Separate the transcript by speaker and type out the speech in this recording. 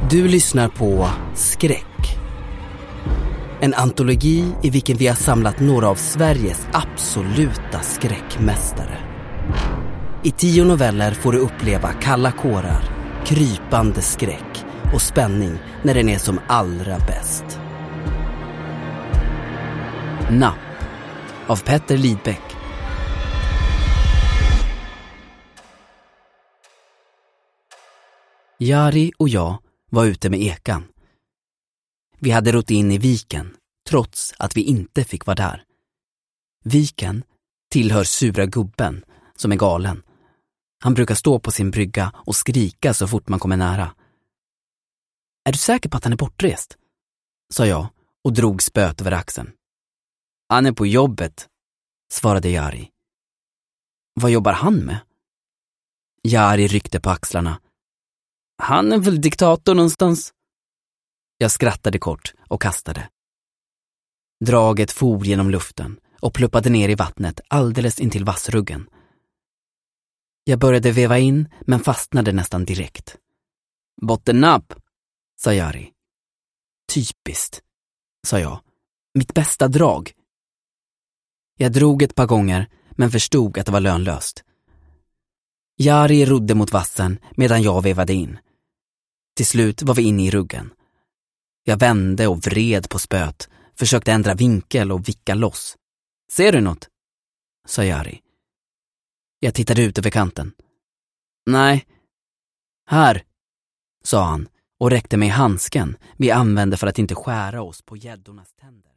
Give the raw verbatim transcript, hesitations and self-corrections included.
Speaker 1: Du lyssnar på Skräck. En antologi i vilken vi har samlat några av Sveriges absoluta skräckmästare. I tio noveller får du uppleva kalla kårar, krypande skräck och spänning när den är som allra bäst. Napp av Petter Lidbeck. Jari och jag var ute med ekan. Vi hade rott in i viken, trots att vi inte fick vara där. Viken tillhör sura gubben, som är galen. Han brukar stå på sin brygga och skrika så fort man kommer nära. Är du säker på att han är bortrest? Sa jag och drog spöt över axeln. Han är på jobbet, svarade Jari. Vad jobbar han med? Jari ryckte på axlarna. Han är väl diktator någonstans? Jag skrattade kort och kastade. Draget for genom luften och pluppade ner i vattnet alldeles intill vassruggen. Jag började veva in men fastnade nästan direkt. Bottennapp, sa Jari. Typiskt, sa jag. Mitt bästa drag. Jag drog ett par gånger men förstod att det var lönlöst. Jari rodde mot vassen medan jag vevade in. Till slut var vi inne i ruggen. Jag vände och vred på spöt, försökte ändra vinkel och vicka loss. Ser du något? Sa Jari. Jag tittade ut över kanten. Nej. Här, sa han och räckte mig handsken vi använde för att inte skära oss på gäddornas tänder.